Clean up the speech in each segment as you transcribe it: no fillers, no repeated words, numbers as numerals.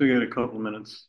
We got a couple minutes.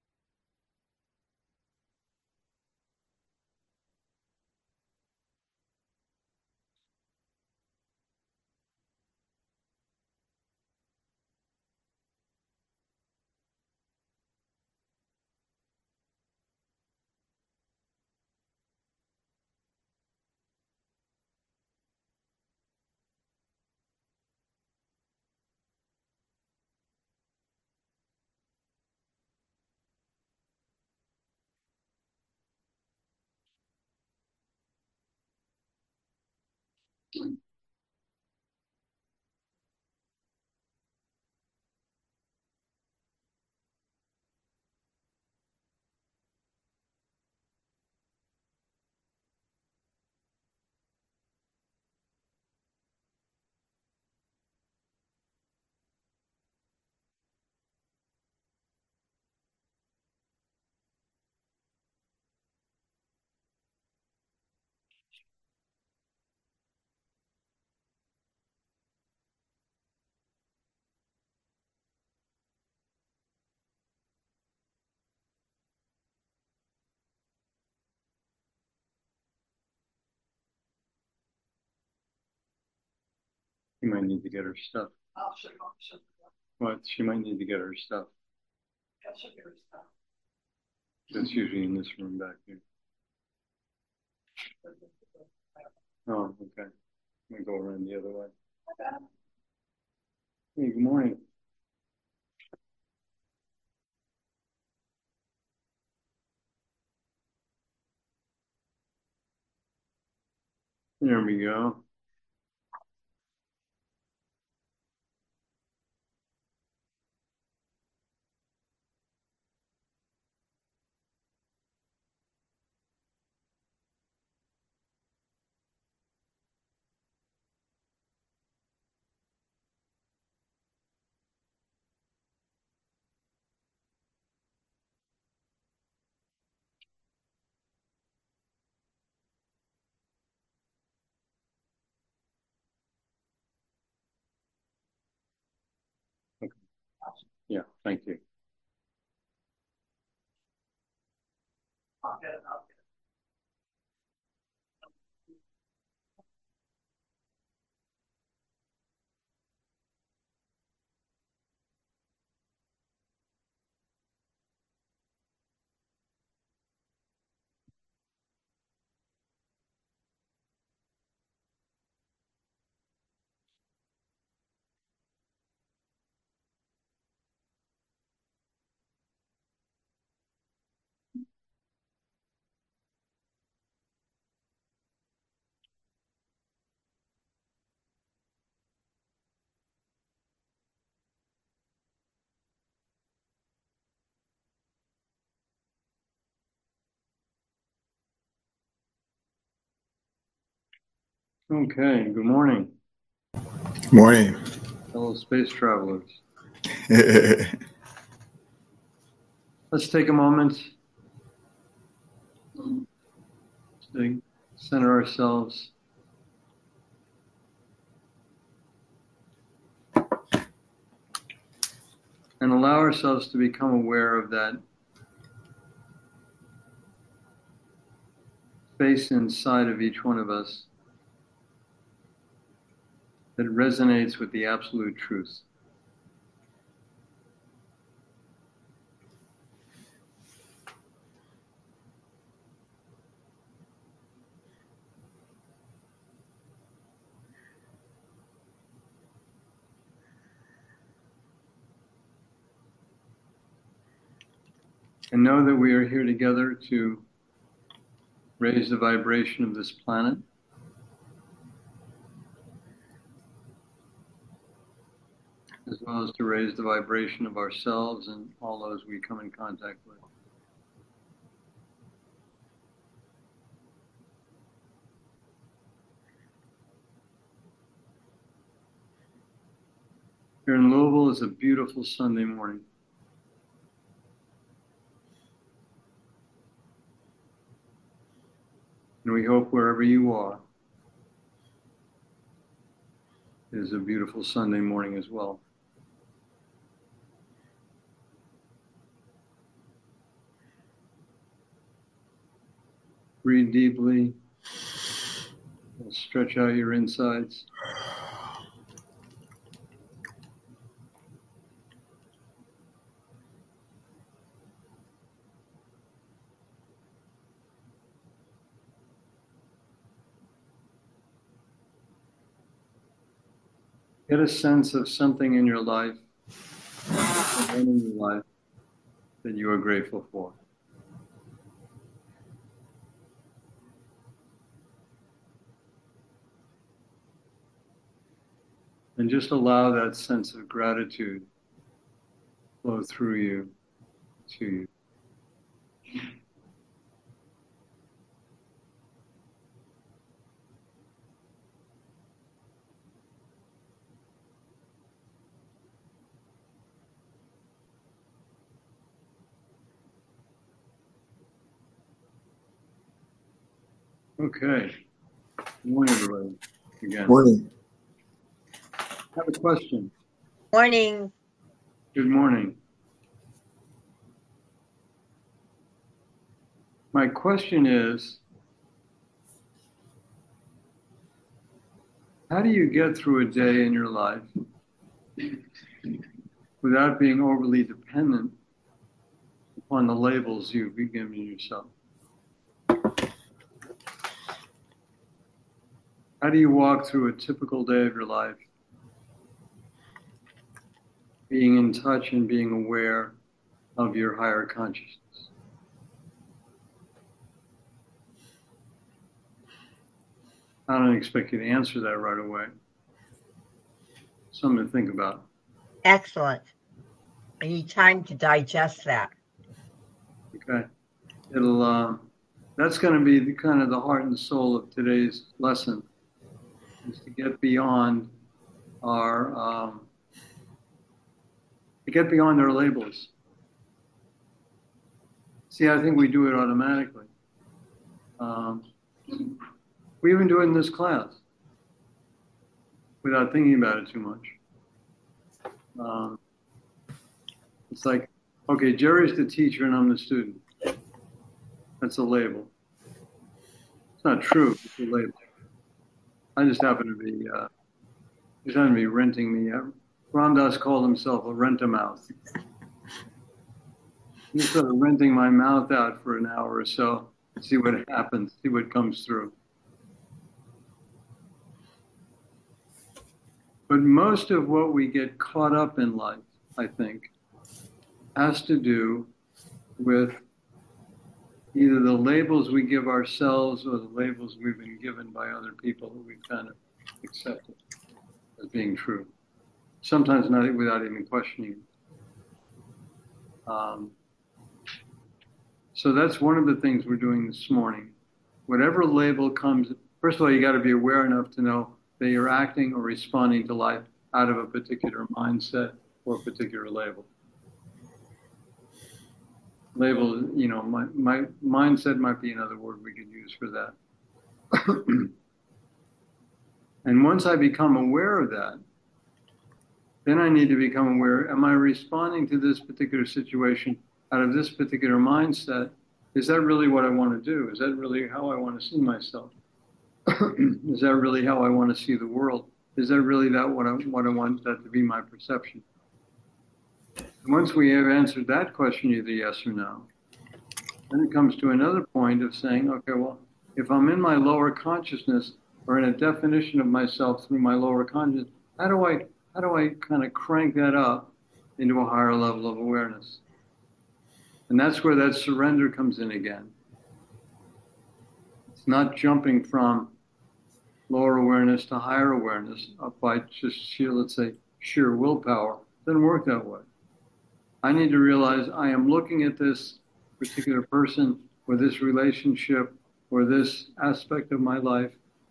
She might need to get her stuff. What? She might need to get her stuff. That's usually in this room back here. Oh, okay. I'm gonna go around the other way. Hey, good morning. There we go. Okay. Yeah, thank you. Okay, good morning, Morning. fellow space travelers. Let's take a moment to center ourselves. And allow ourselves to become aware of that space inside of each one of us that resonates with the absolute truth. And know that we are here together to raise the vibration of this planet, as well as to raise the vibration of ourselves and all those we come in contact with. Here in Louisville is a beautiful Sunday morning. And we hope wherever you are is a beautiful Sunday morning as well. Breathe deeply. Stretch out your insides. Get a sense of something in your life, in your life that you are grateful for. And just allow that sense of gratitude flow through you to you. Okay. Good morning, everybody. Again. Morning. I have a question. Morning. Good morning. My question is, how do you get through a day in your life without being overly dependent upon the labels you've given yourself? How do you walk through a typical day of your life, being in touch and being aware of your higher consciousness? I don't expect you to answer that right away. Something to think about. Excellent. I need time to digest that. Okay. That's going to be the kind of the heart and soul of today's lesson, is to get beyond our labels. See, I think we do it automatically. We even do it in this class without thinking about it too much. It's like, okay, Jerry's the teacher and I'm the student. That's a label. It's not true. It's a label. I just happen to be renting the. Ram Dass called himself a rent-a-mouth. I'm just sort of renting my mouth out for an hour or so, see what happens, see what comes through. But most of what we get caught up in life, I think, has to do with either the labels we give ourselves or the labels we've been given by other people that we've kind of accepted as being true. Sometimes not without even questioning. So that's one of the things we're doing this morning. Whatever label comes, first of all, you got to be aware enough to know that you're acting or responding to life out of a particular mindset or a particular label. Label, my mindset might be another word we could use for that. And once I become aware of that, then I need to become aware, am I responding to this particular situation out of this particular mindset? Is that really what I want to do? Is that really how I want to see myself? Is that really how I want to see the world? Is that really what I want that to be my perception? And once we have answered that question, either yes or no, then it comes to another point of saying, okay, well, if I'm in my lower consciousness or in a definition of myself through my lower consciousness, how do I kind of crank that up into a higher level of awareness? And that's where that surrender comes in again. It's not jumping from lower awareness to higher awareness by just sheer willpower. It doesn't work that way. I need to realize I am looking at this particular person or this relationship or this aspect of my life.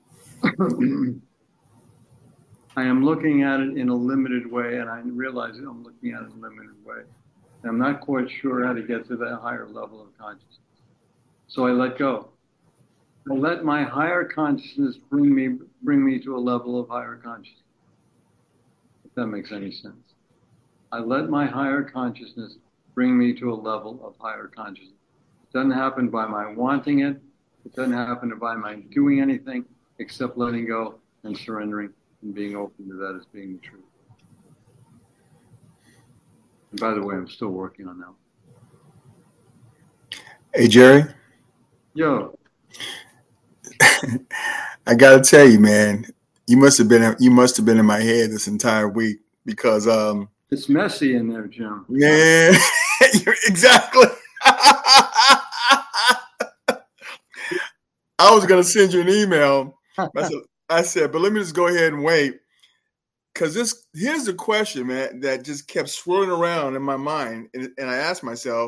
I am looking at it in a limited way, and I realize I'm looking at it in a limited way. And I'm not quite sure how to get to that higher level of consciousness. So I let go. I let my higher consciousness bring me to a level of higher consciousness. If that makes any sense. I let my higher consciousness bring me to a level of higher consciousness. It doesn't happen by my wanting it. It doesn't happen by my doing anything except letting go and surrendering and being open to that as being the truth. And by the way, I'm still working on that. Hey, Jerry, Yo, I gotta tell you, man, you must have been in my head this entire week because, it's messy in there, Jim. man, exactly. I was gonna send you an email. I said, but let me just go ahead and wait because here's the question, man, that just kept swirling around in my mind, and I asked myself,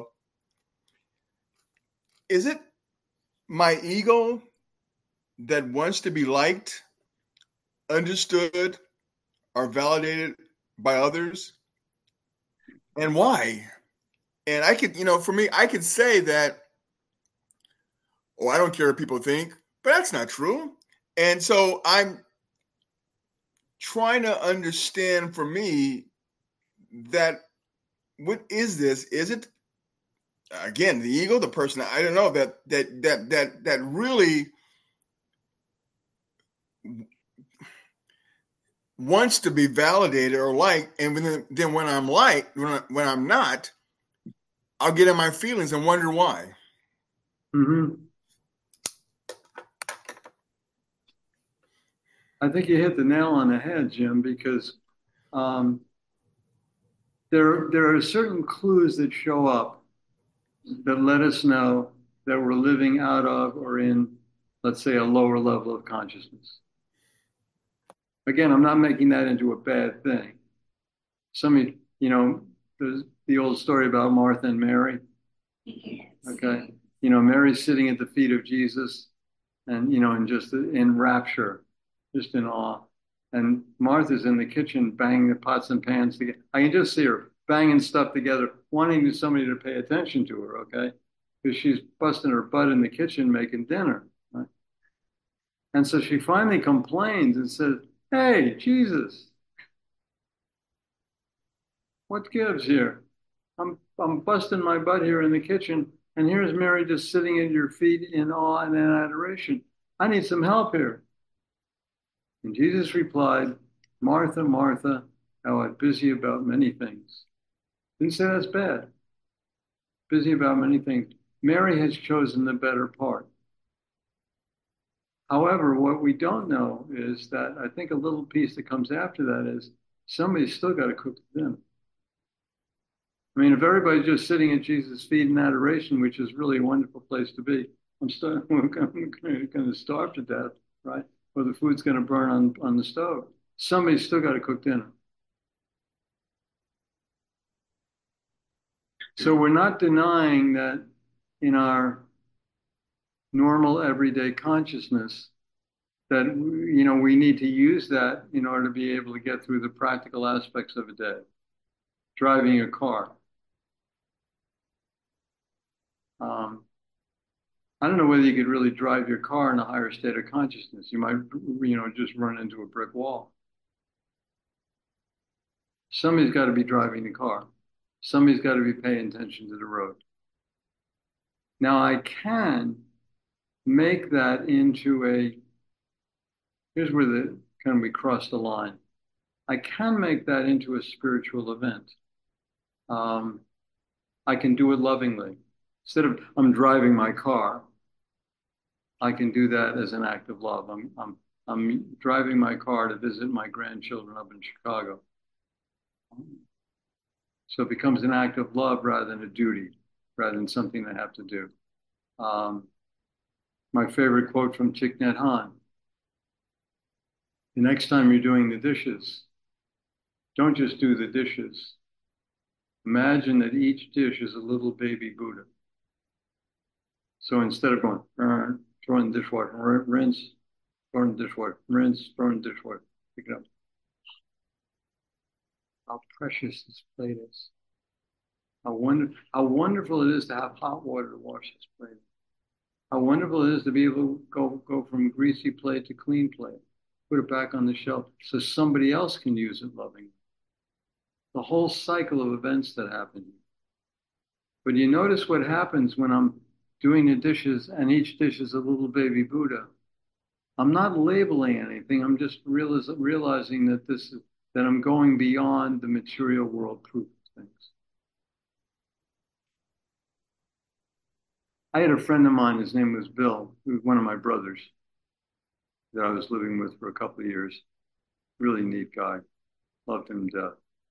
is it my ego that wants to be liked, understood, or validated by others? And why? And I could, for me, I could say that, oh, I don't care what people think, but that's not true. And so I'm trying to understand for me that what is this? Is it again the ego, the person? I don't know that really wants to be validated or liked, and then when I'm liked, when I'm not, I'll get in my feelings and wonder why. Mm-hmm. I think you hit the nail on the head, Jim, because there are certain clues that show up that let us know that we're living out of or in, let's say, a lower level of consciousness. Again, I'm not making that into a bad thing. There's the old story about Martha and Mary. Yes. Okay. Mary's sitting at the feet of Jesus and, and just in rapture, just in awe. And Martha's in the kitchen banging the pots and pans together. I can just see her banging stuff together, wanting somebody to pay attention to her, okay? Because she's busting her butt in the kitchen making dinner, right? And so she finally complains and says, "Hey, Jesus, what gives here? I'm busting my butt here in the kitchen, and here's Mary just sitting at your feet in awe and in adoration. I need some help here." And Jesus replied, "Martha, Martha, thou art busy about many things." Didn't say that's bad. Busy about many things. Mary has chosen the better part. However, what we don't know is that I think a little piece that comes after that is somebody's still got to cook the dinner. I mean, if everybody's just sitting at Jesus' feet in adoration, which is really a wonderful place to be, I'm going to starve to death, right? Or the food's going to burn on the stove. Somebody's still got to cook dinner. So we're not denying that in our normal everyday consciousness that we need to use that in order to be able to get through the practical aspects of a day. Driving a car. I don't know whether you could really drive your car in a higher state of consciousness. You might, just run into a brick wall. Somebody's got to be driving the car. Somebody's got to be paying attention to the road. Now I can make that into here's where we cross the line. I can make that into a spiritual event. I can do it lovingly. Instead of I'm driving my car, I can do that as an act of love. I'm driving my car to visit my grandchildren up in Chicago. So it becomes an act of love rather than a duty, rather than something I have to do. My favorite quote from Thich Nhat Hanh: "The next time you're doing the dishes, don't just do the dishes. Imagine that each dish is a little baby Buddha." So instead of going, throw in the dishwater, rinse, throw in the dishwater, rinse, throw in the dishwater, pick it up. How precious this plate is. How wonderful it is to have hot water to wash this plate. How wonderful it is to be able to go from greasy plate to clean plate, put it back on the shelf so somebody else can use it lovingly. The whole cycle of events that happen. But you notice what happens when I'm doing the dishes, and each dish is a little baby Buddha. I'm not labeling anything. I'm just realizing that that I'm going beyond the material world proof of things. I had a friend of mine, his name was Bill, who was one of my brothers that I was living with for a couple of years. Really neat guy. Loved him to death.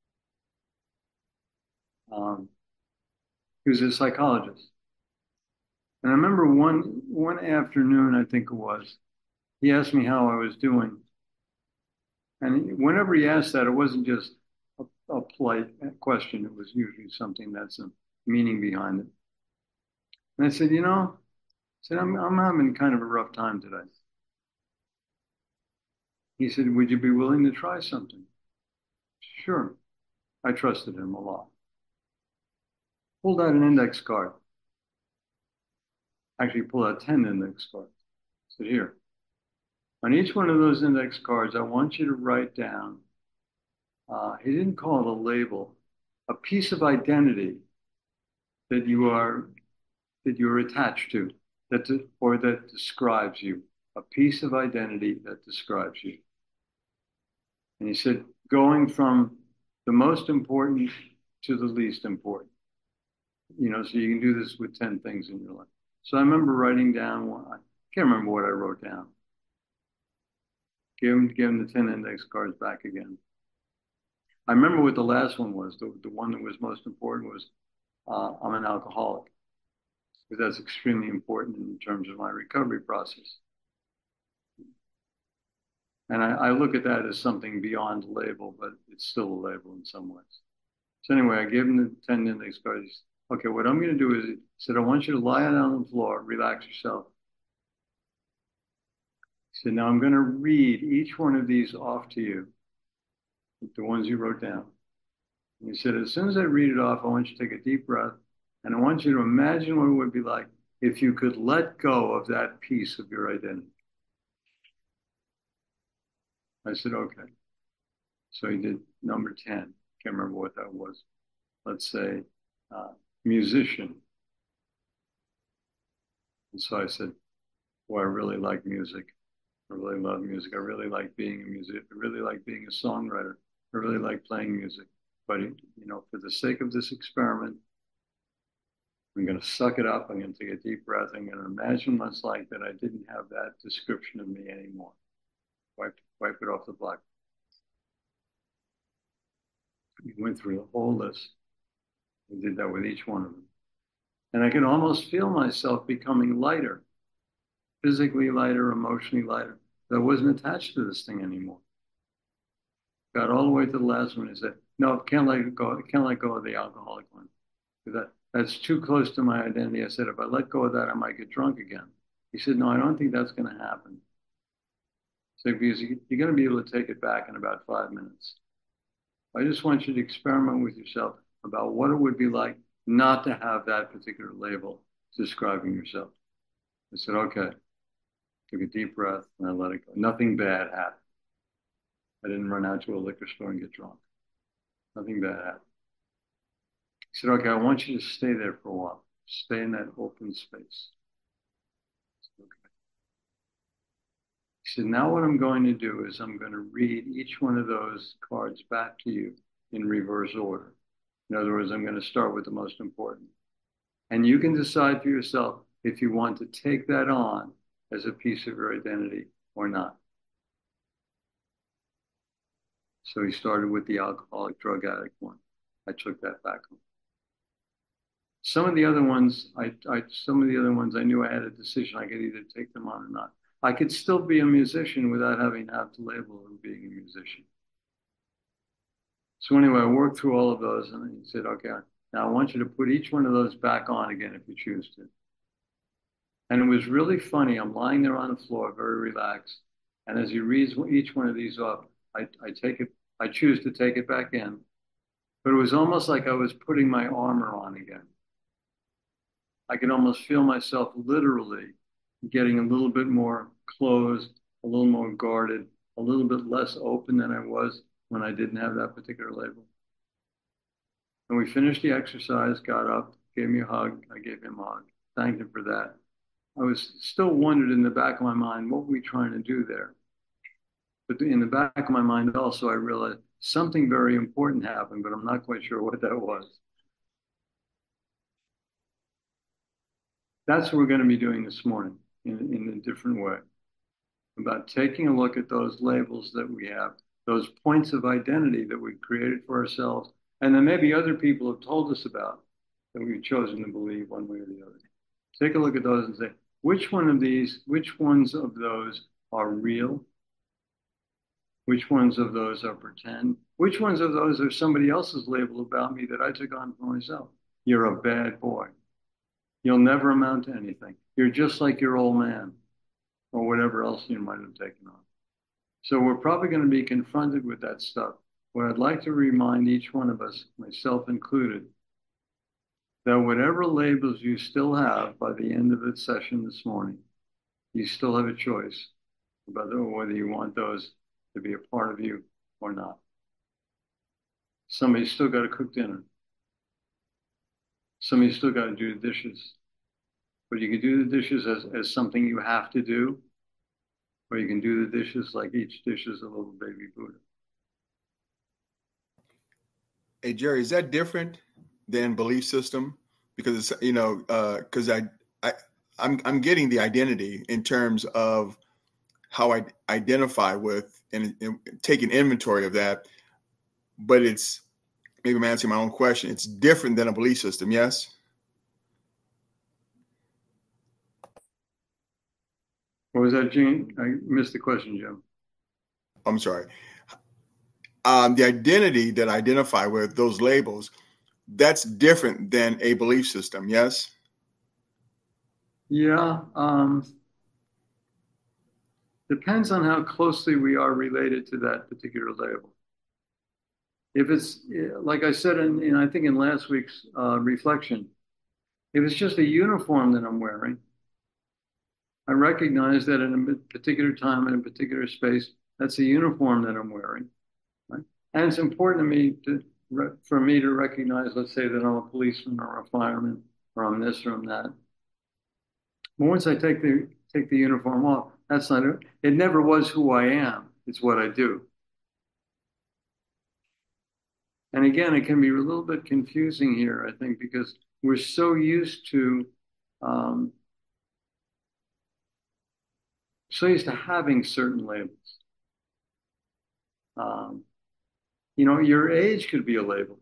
He was a psychologist. And I remember one afternoon, I think it was, he asked me how I was doing. And whenever he asked that, it wasn't just a polite question. It was usually something that's a meaning behind it. And I said, I'm having kind of a rough time today. He said, would you be willing to try something? Sure. I trusted him a lot. Pulled out an index card. Actually, pulled out 10 index cards. I said, here. On each one of those index cards, I want you to write down, he didn't call it a label, a piece of identity that you're attached to, or that describes you, a piece of identity that describes you. And he said, going from the most important to the least important. So you can do this with 10 things in your life. So I remember writing down one, I can't remember what I wrote down. Give him the 10 index cards back again. I remember what the last one was. The one that was most important was, I'm an alcoholic. Because that's extremely important in terms of my recovery process. And I look at that as something beyond a label, but it's still a label in some ways. So anyway, I gave him the 10 index cards. Okay, what I'm going to do is, he said, I want you to lie down on the floor, relax yourself. He said, now I'm going to read each one of these off to you, the ones you wrote down. And he said, as soon as I read it off, I want you to take a deep breath, and I want you to imagine what it would be like if you could let go of that piece of your identity. I said, okay. So he did number 10. Can't remember what that was. Let's say musician. And so I said, well, I really like music. I really love music. I really like being a musician. I really like being a songwriter. I really like playing music. But, for the sake of this experiment, I'm going to suck it up. I'm going to take a deep breath. I'm going to imagine what it's like that I didn't have that description of me anymore. Wipe it off the blackboard. We went through the whole list. We did that with each one of them. And I could almost feel myself becoming lighter, physically lighter, emotionally lighter. I wasn't attached to this thing anymore. Got all the way to the last one and said, no, can't let go of the alcoholic one. That's too close to my identity. I said, if I let go of that, I might get drunk again. He said, no, I don't think that's going to happen. So because you're going to be able to take it back in about 5 minutes. I just want you to experiment with yourself about what it would be like not to have that particular label describing yourself. I said, okay. Took a deep breath and I let it go. Nothing bad happened. I didn't run out to a liquor store and get drunk. Nothing bad happened. He said, okay, I want you to stay there for a while. Stay in that open space. Okay. He said, now what I'm going to do is I'm going to read each one of those cards back to you in reverse order. In other words, I'm going to start with the most important. And you can decide for yourself if you want to take that on as a piece of your identity or not. So he started with the alcoholic drug addict one. I took that back home. Some of the other ones, I knew I had a decision. I could either take them on or not. I could still be a musician without having to have the label of being a musician. So anyway, I worked through all of those and he said, okay, now I want you to put each one of those back on again if you choose to. And it was really funny. I'm lying there on the floor, very relaxed. And as he reads each one of these off, I choose to take it back in. But it was almost like I was putting my armor on again. I could almost feel myself literally getting a little bit more closed, a little more guarded, a little bit less open than I was when I didn't have that particular label. And we finished the exercise, got up, gave me a hug. I gave him a hug. thanked him for that. I was still wondered in the back of my mind, what were we trying to do there? But in the back of my mind also, I realized something very important happened, but I'm not quite sure what that was. That's what we're going to be doing this morning in a different way, about taking a look at those labels that we have, those points of identity that we've created for ourselves, and then maybe other people have told us about that we've chosen to believe one way or the other. Take a look at those and say, which ones of those are real? Which ones of those are pretend? Which ones of those are somebody else's label about me that I took on for myself? You're a bad boy. You'll never amount to anything. You're just like your old man, or whatever else you might have taken on. So we're probably going to be confronted with that stuff. What I'd like to remind each one of us, myself included, that whatever labels you still have by the end of the session this morning, you still have a choice about whether you want those to be a part of you or not. Somebody's still got to cook dinner. Somebody's still got to do the dishes. But you can do the dishes as something you have to do, or you can do the dishes like each dish is a little baby Buddha. Hey, Jerry, is that different than belief system? Because it's, because I'm getting the identity in terms of how I identify with and taking inventory of that. But it's, maybe I'm answering my own question. It's different than a belief system, yes? What was that, Gene? I missed the question, Jim. I'm sorry. The identity that I identify with, those labels, that's different than a belief system, yes? Yeah. Depends on how closely we are related to that particular label. If it's, like I said I think in last week's reflection, if it's just a uniform that I'm wearing, I recognize that in a particular time, in a particular space, that's a uniform that I'm wearing. Right? And it's important to me for me to recognize, let's say that I'm a policeman or a fireman, or I'm this or I'm that. But once I take the uniform off, that's not it. It never was who I am. It's what I do. And again, it can be a little bit confusing here, I think, because we're so used to having certain labels. Your age could be a label.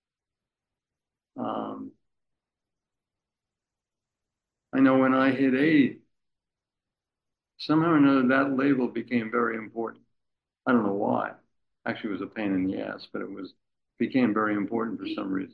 I know when I hit 80, somehow or another that label became very important. I don't know why. Actually, it was a pain in the ass, but became very important for some reason.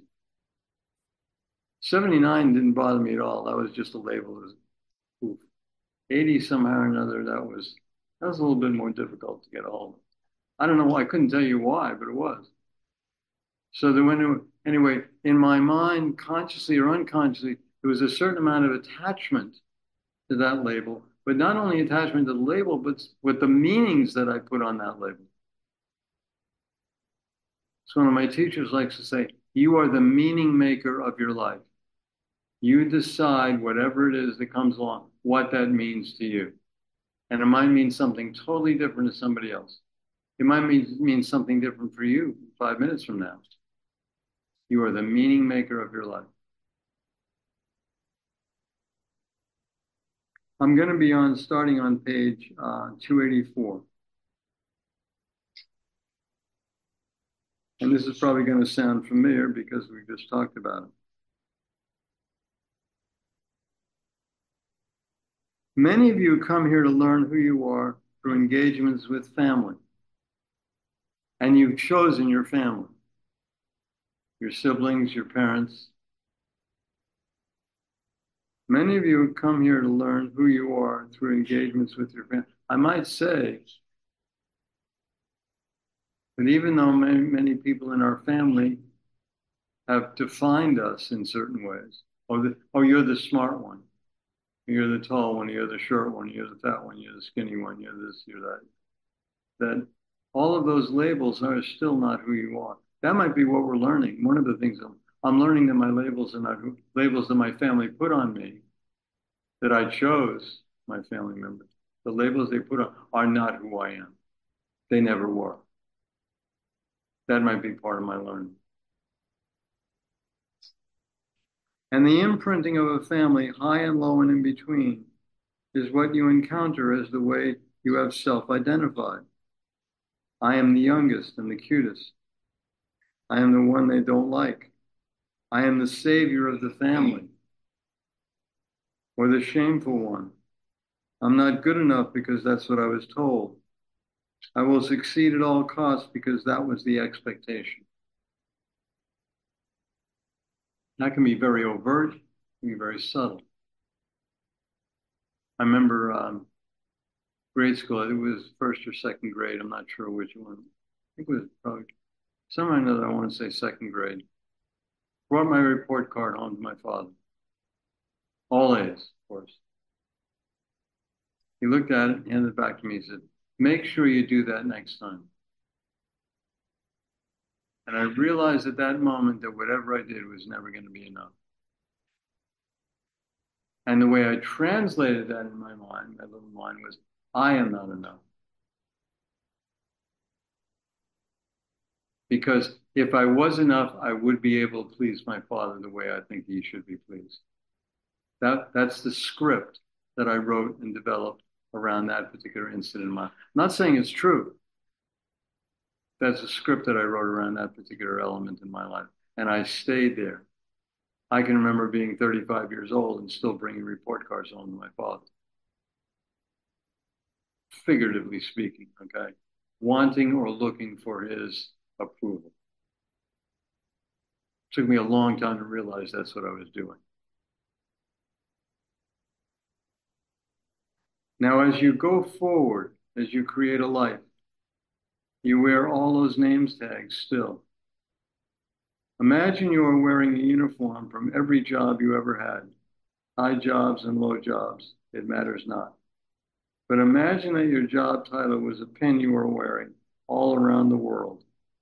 79 didn't bother me at all. That was just a label. Oof. 80 somehow or another, that was a little bit more difficult to get a hold of. I don't know why. I couldn't tell you why, but it was. So anyway, in my mind, consciously or unconsciously, there was a certain amount of attachment to that label, but not only attachment to the label, but with the meanings that I put on that label. So one of my teachers likes to say, you are the meaning maker of your life. You decide whatever it is that comes along, what that means to you. And it might mean something totally different to somebody else. It might mean something different for you 5 minutes from now. You are the meaning maker of your life. I'm going to be starting on page 284. And this is probably going to sound familiar because we just talked about it. Many of you come here to learn who you are through engagements with family. And you've chosen your family, your siblings, your parents. Many of you come here to learn who you are through engagements with your family. I might say that even though many people in our family have defined us in certain ways, you're the smart one, you're the tall one, you're the short one, you're the fat one, you're the skinny one, you're this, you're that, that all of those labels are still not who you are. That might be what we're learning. One of the things I'm learning that my labels are not labels that my family put on me that I chose my family members. The labels they put on are not who I am. They never were. That might be part of my learning. And the imprinting of a family, high and low and in between, is what you encounter as the way you have self-identified. I am the youngest and the cutest. I am the one they don't like. I am the savior of the family, or the shameful one. I'm not good enough because that's what I was told. I will succeed at all costs because that was the expectation. That can be very overt, can be very subtle. I remember grade school, it was first or second grade, I'm not sure which one. I think it was probably somewhere or another, I want to say second grade. Brought my report card home to my father. All A's, of course. He looked at it, handed it back to me, he said, make sure you do that next time. And I realized at that moment that whatever I did was never going to be enough. And the way I translated that in my mind, my little mind, was, I am not enough. Because if I was enough, I would be able to please my father the way I think he should be pleased. That's the script that I wrote and developed around that particular incident in my life. I'm not saying it's true. That's a script that I wrote around that particular element in my life. And I stayed there. I can remember being 35 years old and still bringing report cards home to my father. Figuratively speaking, okay? Wanting or looking for his approval. It took me a long time to realize that's what I was doing. Now, as you go forward, as you create a life, you wear all those names tags still. Imagine you are wearing a uniform from every job you ever had, high jobs and low jobs, it matters not. But imagine that your job title was a pin you were wearing all around the world.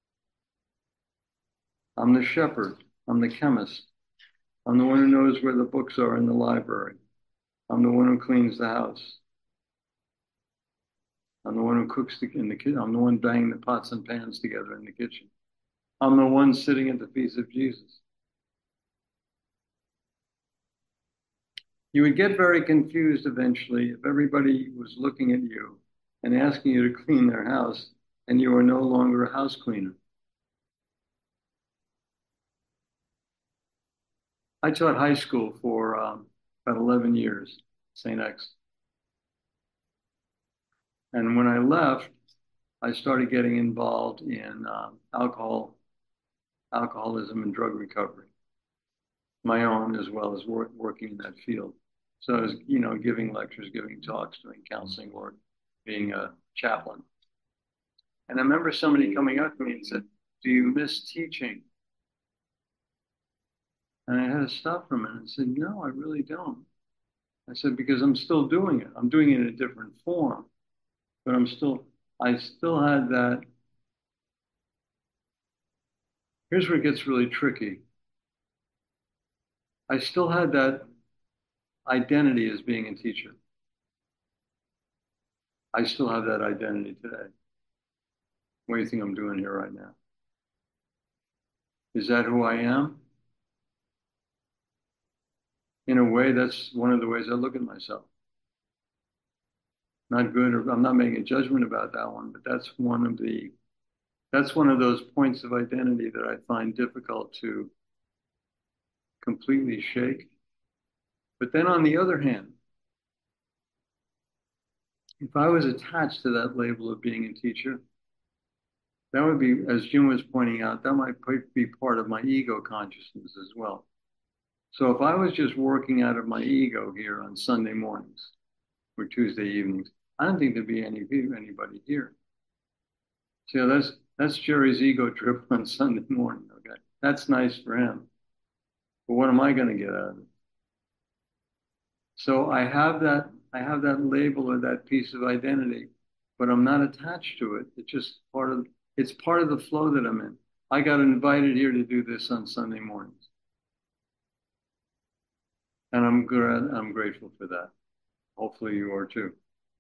I'm the shepherd, I'm the chemist, I'm the one who knows where the books are in the library, I'm the one who cleans the house, I'm the one who cooks in the kitchen, I'm the one banging the pots and pans together in the kitchen. I'm the one sitting at the feet of Jesus. You would get very confused eventually if everybody was looking at you and asking you to clean their house and you are no longer a house cleaner. I taught high school for about 11 years, St. X. And when I left, I started getting involved in alcoholism and drug recovery, my own as well as working in that field. So I was, giving lectures, giving talks, doing counseling work, being a chaplain. And I remember somebody coming up to me and said, do you miss teaching? And I had to stop for a minute and said, no, I really don't. I said, because I'm still doing it. I'm doing it in a different form, but I still had that. Here's where it gets really tricky. I still had that identity as being a teacher. I still have that identity today. What do you think I'm doing here right now? Is that who I am? In a way, that's one of the ways I look at myself. Not good, or I'm not making a judgment about that one, but that's one of those points of identity that I find difficult to completely shake. But then on the other hand, if I was attached to that label of being a teacher, that would be, as Jim was pointing out, that might be part of my ego consciousness as well. So if I was just working out of my ego here on Sunday mornings or Tuesday evenings, I don't think there'd be anybody here. So that's Jerry's ego trip on Sunday morning. Okay, that's nice for him, but what am I going to get out of it? So I have that label or that piece of identity, but I'm not attached to it. It's just part of the flow that I'm in. I got invited here to do this on Sunday mornings. And I'm grateful for that. Hopefully you are too.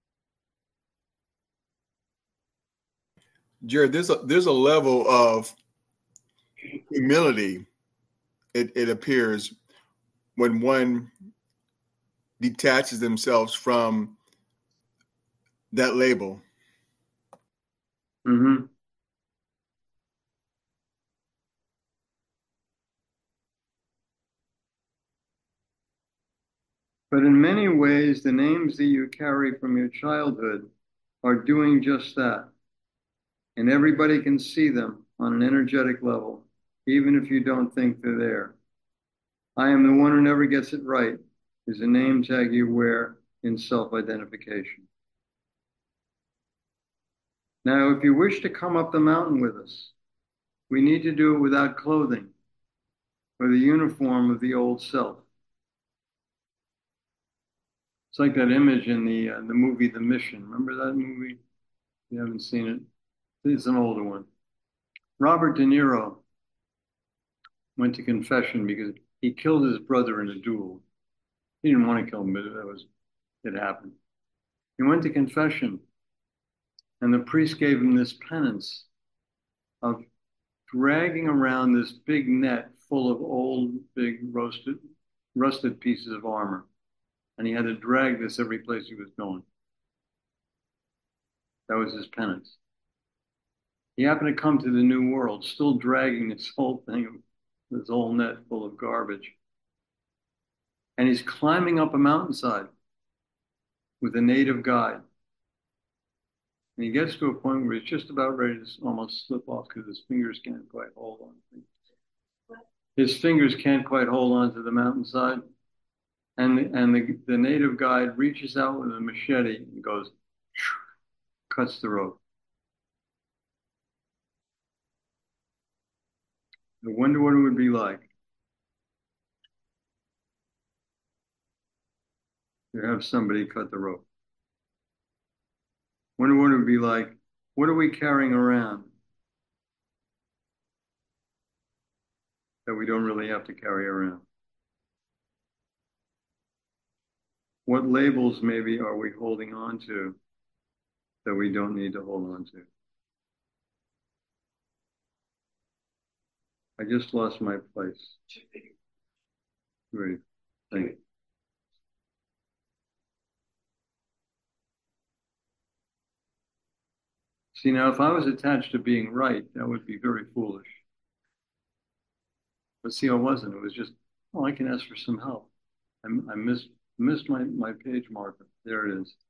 Jared, there's a level of humility, it appears, when one detaches themselves from that label. Mm-hmm. But in many ways, the names that you carry from your childhood are doing just that. And everybody can see them on an energetic level, even if you don't think they're there. I am the one who never gets it right is a name tag you wear in self-identification. Now, if you wish to come up the mountain with us, we need to do it without clothing or the uniform of the old self. It's like that image in the movie The Mission. Remember that movie? If you haven't seen it, it's an older one. Robert De Niro went to confession because he killed his brother in a duel. He didn't want to kill him, but it happened. He went to confession, and the priest gave him this penance of dragging around this big net full of old, big, rusted pieces of armor. And he had to drag this every place he was going. That was his penance. He happened to come to the new world, still dragging this whole thing, this whole net full of garbage. And he's climbing up a mountainside with a native guide. And he gets to a point where he's just about ready to almost slip off because his fingers can't quite hold on. His fingers can't quite hold on to the mountainside. And the native guide reaches out with a machete and goes, cuts the rope. I wonder what it would be like to have somebody cut the rope. Wonder what it would be like. What are we carrying around that we don't really have to carry around? What labels maybe are we holding on to that we don't need to hold on to? I just lost my place. Great. Thank you. See, now, if I was attached to being right, that would be very foolish. But see, I wasn't. It was just, oh, I can ask for some help. I missed my page marker. There it is.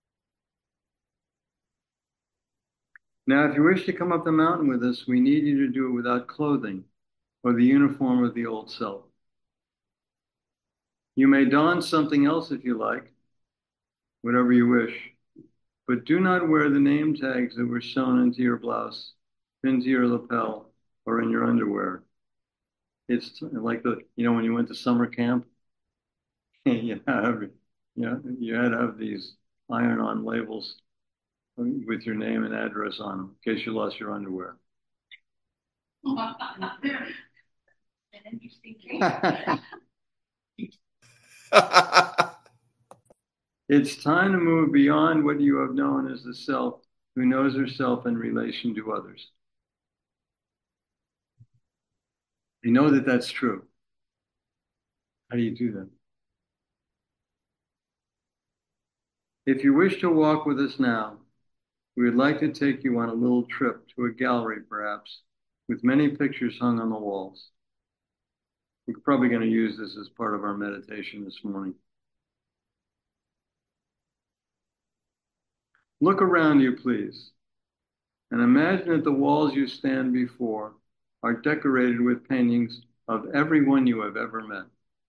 Now, if you wish to come up the mountain with us, we need you to do it without clothing or the uniform of the old self. You may don something else if you like, whatever you wish, but do not wear the name tags that were sewn into your blouse, into your lapel, or in your underwear. It's like when you went to summer camp, you had to have these iron-on labels with your name and address on them in case you lost your underwear. An interesting case. It's time to move beyond what you have known as the self who knows herself in relation to others. You know that that's true. How do you do that? If you wish to walk with us now, we would like to take you on a little trip to a gallery, perhaps, with many pictures hung on the walls. We're probably going to use this as part of our meditation this morning. Look around you, please, and imagine that the walls you stand before are decorated with paintings of everyone you have ever met.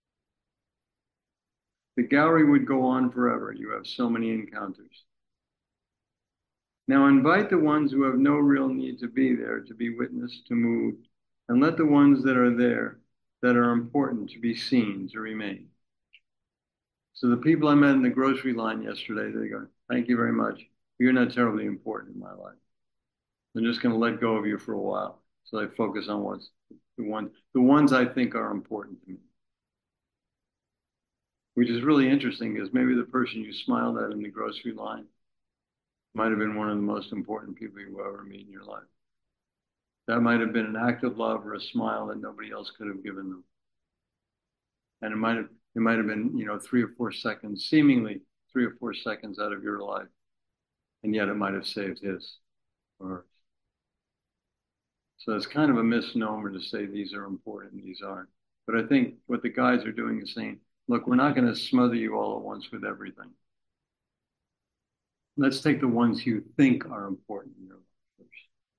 The gallery would go on forever. You have so many encounters. Now invite the ones who have no real need to be there to be witnessed, to move, and let the ones that are there, that are important to be seen, to remain. So the people I met in the grocery line yesterday, they go, thank you very much. You're not terribly important in my life. I'm just going to let go of you for a while. So I focus on the ones I think are important to me. which is really interesting because maybe the person you smiled at in the grocery line might have been one of the most important people you ever meet in your life. That might have been an act of love or a smile that nobody else could have given them. And it might have been, 3 or 4 seconds, seemingly 3 or 4 seconds out of your life. And yet it might have saved his or hers. So it's kind of a misnomer to say these are important and these aren't. But I think what the guys are doing is saying, look, we're not going to smother you all at once with everything. Let's take the ones you think are important in your life first.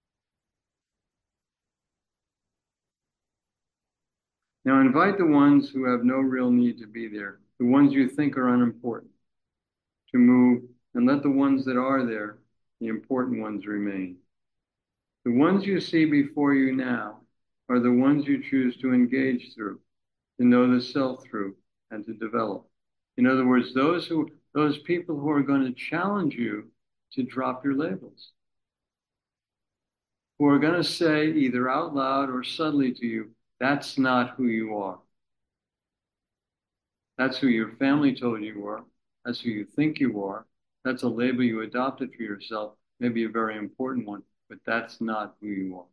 Now invite the ones who have no real need to be there, the ones you think are unimportant, to move, and let the ones that are there, the important ones, remain. The ones you see before you now are the ones you choose to engage through, to know the self through, and to develop. In other words, those people who are going to challenge you to drop your labels, who are going to say either out loud or subtly to you, that's not who you are. That's who your family told you were. That's who you think you are. That's a label you adopted for yourself, maybe a very important one, but that's not who you are.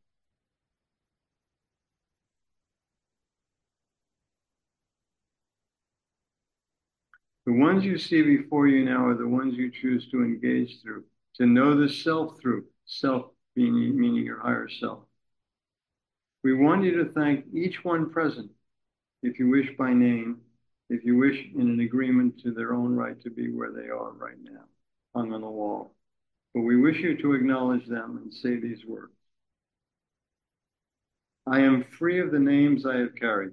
The ones you see before you now are the ones you choose to engage through, to know the self through, self meaning your higher self. We want you to thank each one present, if you wish by name, if you wish in an agreement to their own right to be where they are right now, hung on the wall. But we wish you to acknowledge them and say these words. I am free of the names I have carried.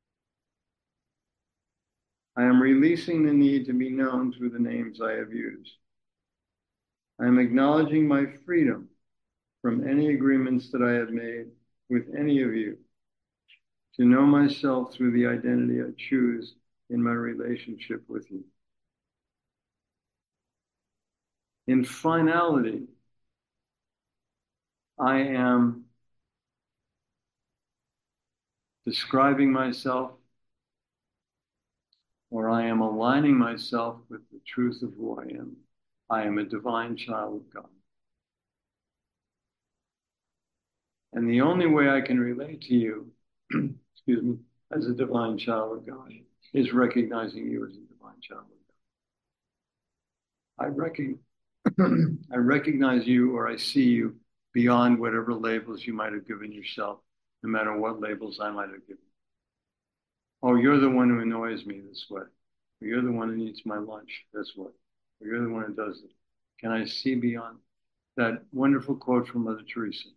I am releasing the need to be known through the names I have used. I am acknowledging my freedom from any agreements that I have made with any of you, to know myself through the identity I choose in my relationship with you. In finality, I am describing myself, or I am aligning myself with the truth of who I am. I am a divine child of God. And the only way I can relate to you, excuse me, as a divine child of God is recognizing you as a divine child of God. I recognize you, or I see you beyond whatever labels you might have given yourself, no matter what labels I might have given. Oh, you're the one who annoys me this way. Or you're the one who eats my lunch this way. Or you're the one who does it. Can I see beyond that wonderful quote from Mother Teresa?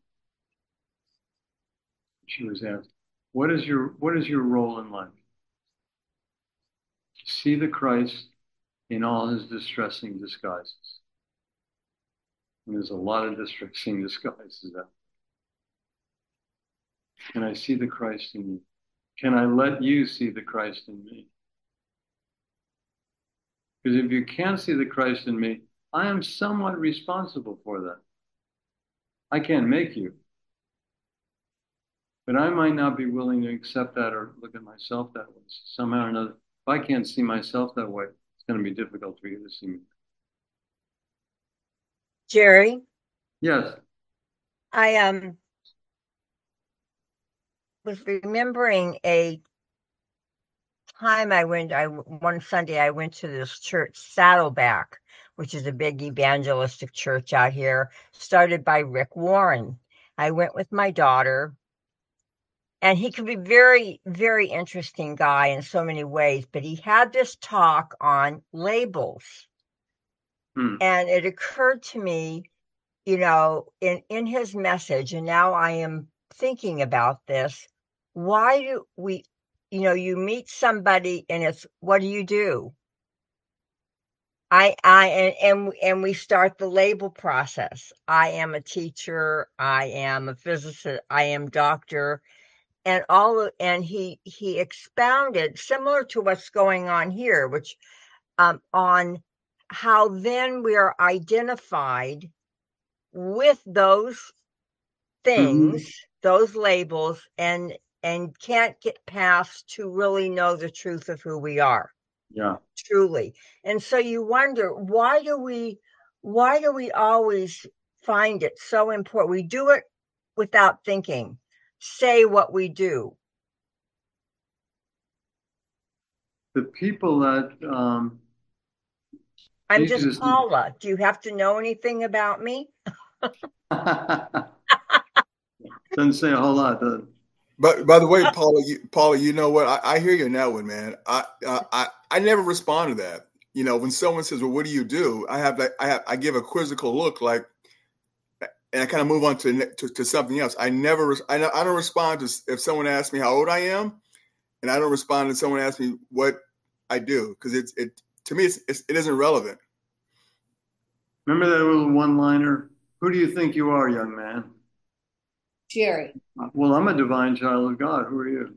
She was asked, what is your role in life? See the Christ in all his distressing disguises. And there's a lot of distressing disguises out there. Can I see the Christ in you? Can I let you see the Christ in me? Because if you can't see the Christ in me, I am somewhat responsible for that. I can't make you. But I might not be willing to accept that or look at myself that way. Somehow or another, if I can't see myself that way, it's going to be difficult for you to see me. Jerry? Yes. I was remembering a time one Sunday I went to this church, Saddleback, which is a big evangelistic church out here, started by Rick Warren. I went with my daughter, and he could be very, very interesting guy in so many ways, but he had this talk on labels. And it occurred to me, in his message, and now I am thinking about this, why do we, you meet somebody and it's, what do you do? And we start the label process. I am a teacher. I am a physicist. I am doctor. And he expounded, similar to what's going on here, which, on how then we are identified with those things, those labels, and can't get past to really know the truth of who we are. Yeah. truly. And so you wonder, why do we always find it so important? We do it without thinking, say what we do. The people that I'm Jesus just Paula. Do you have to know anything about me? doesn't say a whole lot, does it? But by the way, Paula, you know what? I hear you on that one, man. I never respond to that. You know, when someone says, "Well, what do you do?" I give a quizzical look, like, and I kind of move on to something else. I don't respond to if someone asks me how old I am, and I don't respond to someone asks me what I do, because it to me it isn't relevant. Remember that little one-liner? Who do you think you are, young man? Jerry, Well, I'm a divine child of God. Who are you?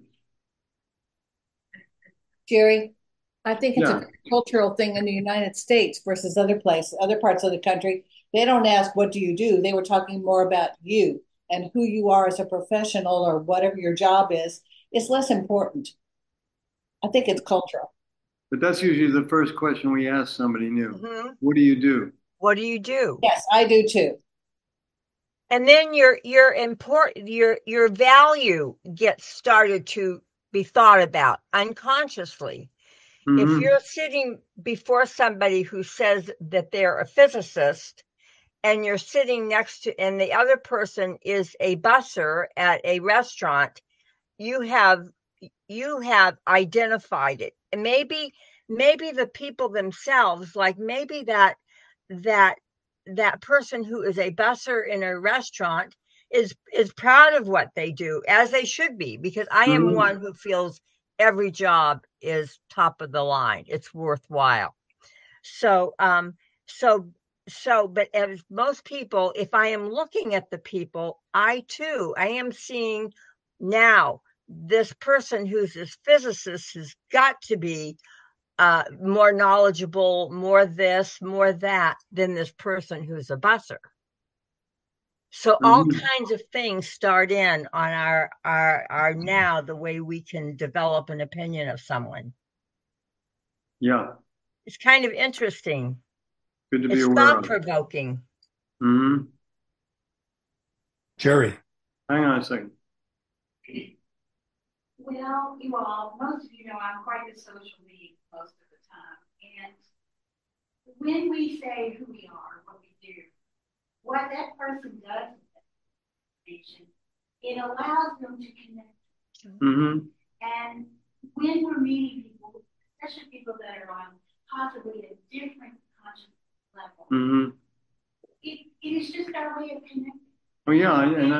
Jerry, I think it's Yeah. a cultural thing in the United States versus other places, other parts of the country. They don't ask, what do you do? They were talking more about you and who you are as a professional or whatever your job is. It's less important. I think it's cultural. But that's usually the first question we ask somebody new. Mm-hmm. What do you do? What do you do? Yes, I do too. And then your value gets started to be thought about unconsciously. If Mm-hmm. you're sitting before somebody who says that they're a physicist, and you're sitting next to, and the other person is a busser at a restaurant, you have identified it. And maybe the people themselves, like maybe that person who is a busser in a restaurant is proud of what they do, as they should be, because I am Mm-hmm. one who feels every job is top of the line. It's worthwhile. So so but as most people, if I am looking at the people, I am seeing now this person who's this physicist has got to be more knowledgeable, more this, more that, than this person who's a busser. So all Mm-hmm. kinds of things start in on our now, the way we can develop an opinion of someone. Yeah. It's kind of interesting. Good to be It's aware of. thought-provoking. Mm-hmm. Jerry. Hang on a second. Well, you all, most of you know I'm quite a social being most of the time. And when we say who we are, what we do, what that person does with that information, it allows them to connect. Mm-hmm. And when we're meeting people, especially people that are on possibly a different consciousness level, Mm-hmm. it is just our way of connecting. Oh yeah,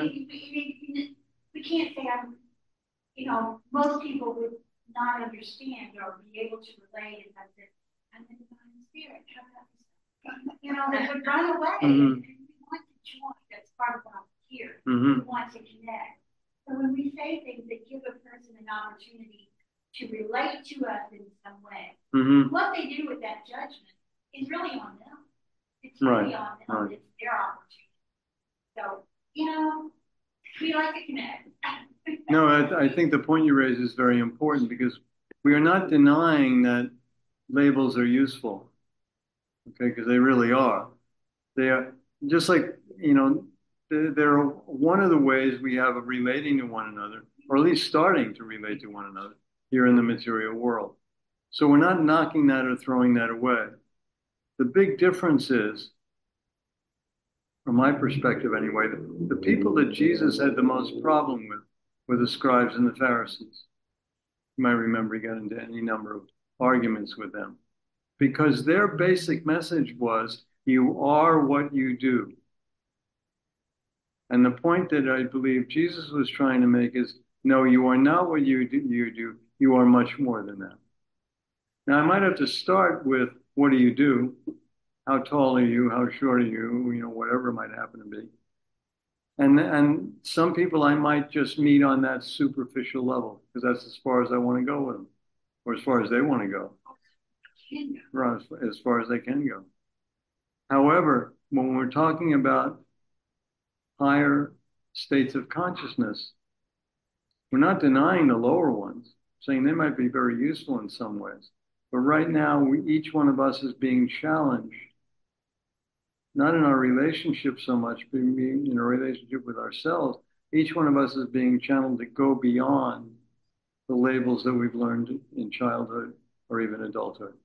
We can't say most people would not understand or be able to relate if I said, I'm the divine spirit. How about this? They would run away. Mm-hmm. And we want to join. That's part of why we're here. Mm-hmm. We want to connect. So when we say things that give a person an opportunity to relate to us in some way, Mm-hmm. what they do with that judgment is really on them. It's really on them. Right. It's their opportunity. So, we like to connect. No, I think the point you raise is very important, because we are not denying that labels are useful, okay, because they really are. They are just like, they're one of the ways we have of relating to one another, or at least starting to relate to one another here in the material world. So we're not knocking that or throwing that away. The big difference is, from my perspective anyway, the people that Jesus had the most problem with were the scribes and the Pharisees. You might remember he got into any number of arguments with them, because their basic message was, you are what you do. And the point that I believe Jesus was trying to make is, no, you are not what you do. You are much more than that. Now, I might have to start with, what do you do? How tall are you? How short are you? Whatever it might happen to be. And some people I might just meet on that superficial level, because that's as far as I want to go with them, or as far as they want to go, or as far as they can go. However, when we're talking about higher states of consciousness, we're not denying the lower ones, saying they might be very useful in some ways, But right now, each one of us is being challenged, not in our relationship so much, but in a relationship with ourselves. Each one of us is being challenged to go beyond the labels that we've learned in childhood or even adulthood.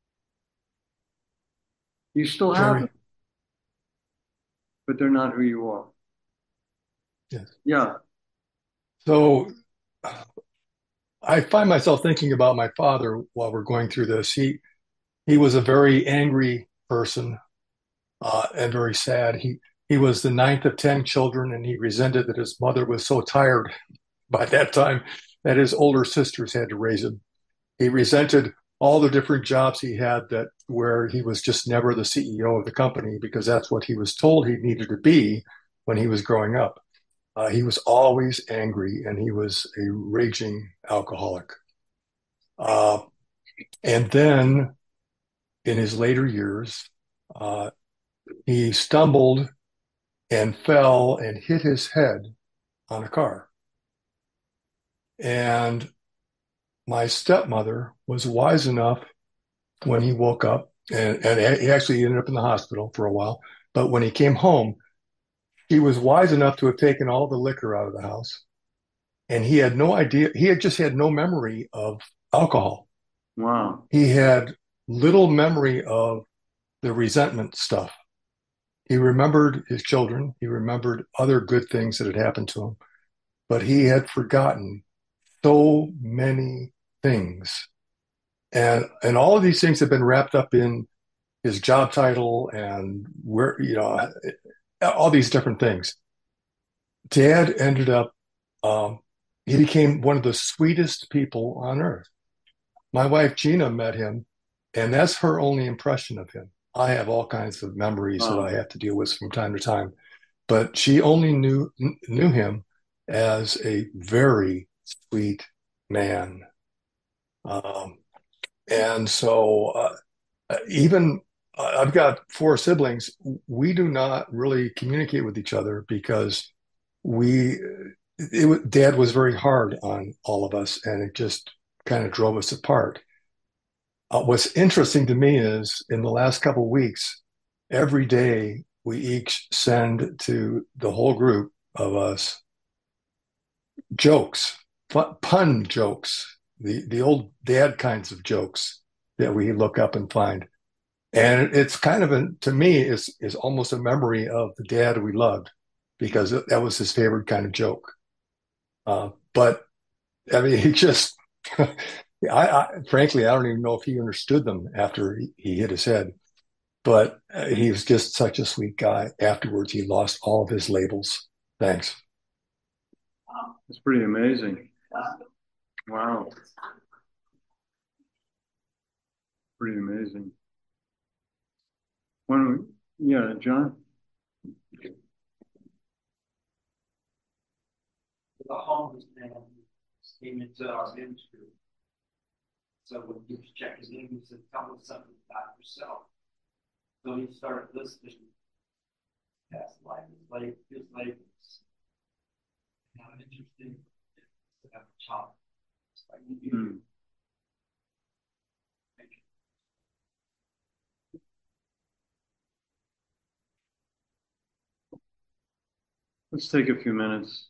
You still have Jerry. them, but they're not who you are. Yes. Yeah. So I find myself thinking about my father while we're going through this. He was a very angry person and very sad. He was the ninth of 10 children, and he resented that his mother was so tired by that time that his older sisters had to raise him. He resented all the different jobs he had that where he was just never the CEO of the company because that's what he was told he needed to be when he was growing up. He was always angry and he was a raging alcoholic. And then in his later years, he stumbled and fell and hit his head on a car. And my stepmother was wise enough when he woke up, and he actually ended up in the hospital for a while. But when he came home, he was wise enough to have taken all the liquor out of the house. And he had no idea, he had just had no memory of alcohol. Wow. He had little memory of the resentment stuff. He remembered his children, he remembered other good things that had happened to him, but he had forgotten so many things. And all of these things have been wrapped up in his job title and where, all these different things. Dad ended up, he became one of the sweetest people on earth. My wife, Gina, met him, and that's her only impression of him. I have all kinds of memories that I have to deal with from time to time, but she only knew him as a very sweet man. And so even I've got four siblings. We do not really communicate with each other because Dad was very hard on all of us, and it just kind of drove us apart. What's interesting to me is in the last couple of weeks, every day we each send to the whole group of us jokes, pun jokes, the old dad kinds of jokes that we look up and find. And it's kind of to me is almost a memory of the dad we loved because that was his favorite kind of joke. But I mean, he just, frankly, I don't even know if he understood them after he hit his head. But he was just such a sweet guy. Afterwards, he lost all of his labels. Thanks. It's pretty amazing. Wow. Pretty amazing. Yeah, John? The homeless man came into our ministry. So when he checked his name, he said, "Tell us something about yourself." So he started listening. Past life, his life is kind of interesting to have a child. It's like you do. Let's take a few minutes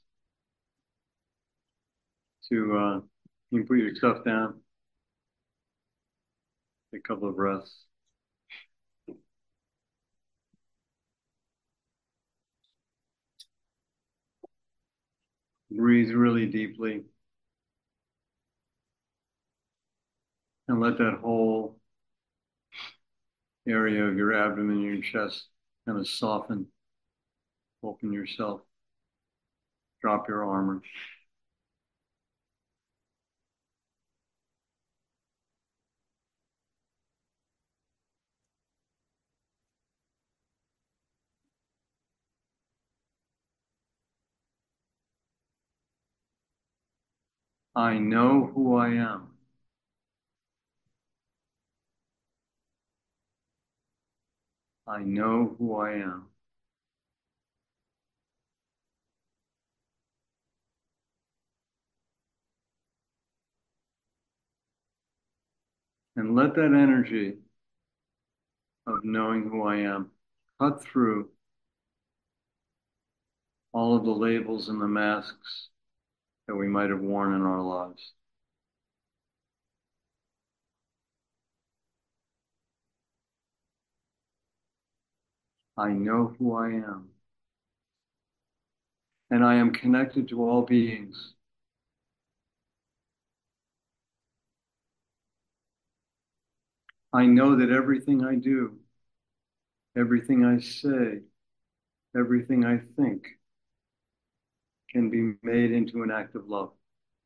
to you can put your stuff down. Take a couple of breaths. Breathe really deeply. And let that whole area of your abdomen, your chest kind of soften. Open yourself. Drop your armor. I know who I am. I know who I am. And let that energy of knowing who I am cut through all of the labels and the masks that we might have worn in our lives. I know who I am. And I am connected to all beings. I know that everything I do, everything I say, everything I think can be made into an act of love.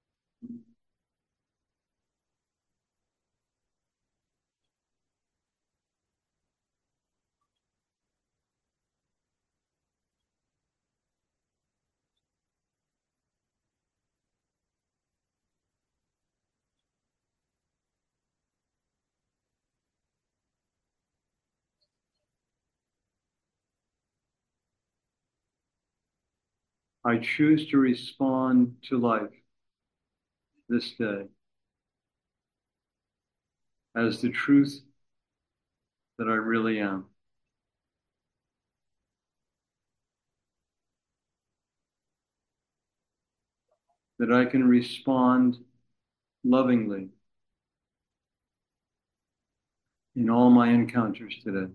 I choose to respond to life this day as the truth that I really am. That I can respond lovingly in all my encounters today.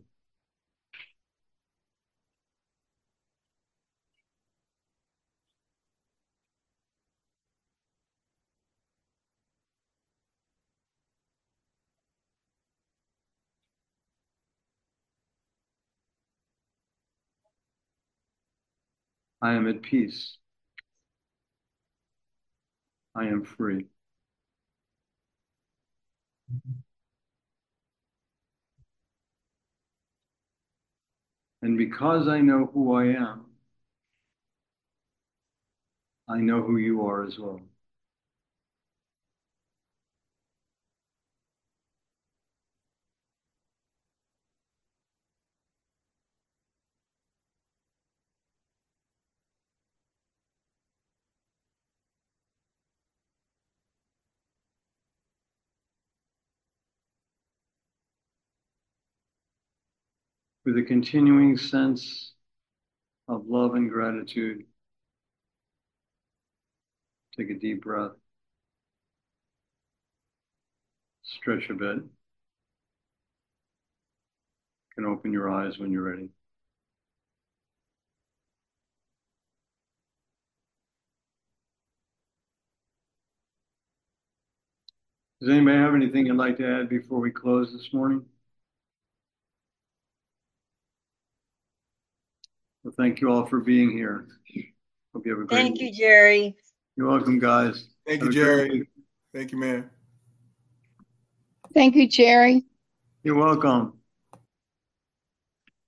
I am at peace. I am free. And because I know who I am, I know who you are as well. With a continuing sense of love and gratitude, take a deep breath, stretch a bit. You can open your eyes when you're ready. Does anybody have anything you'd like to add before we close this morning? Well, thank you all for being here. Hope you have a great Thank you, week. Jerry. You're welcome, guys. Thank Have you, a great Jerry. week. Thank you, man. Thank you, Jerry. You're welcome.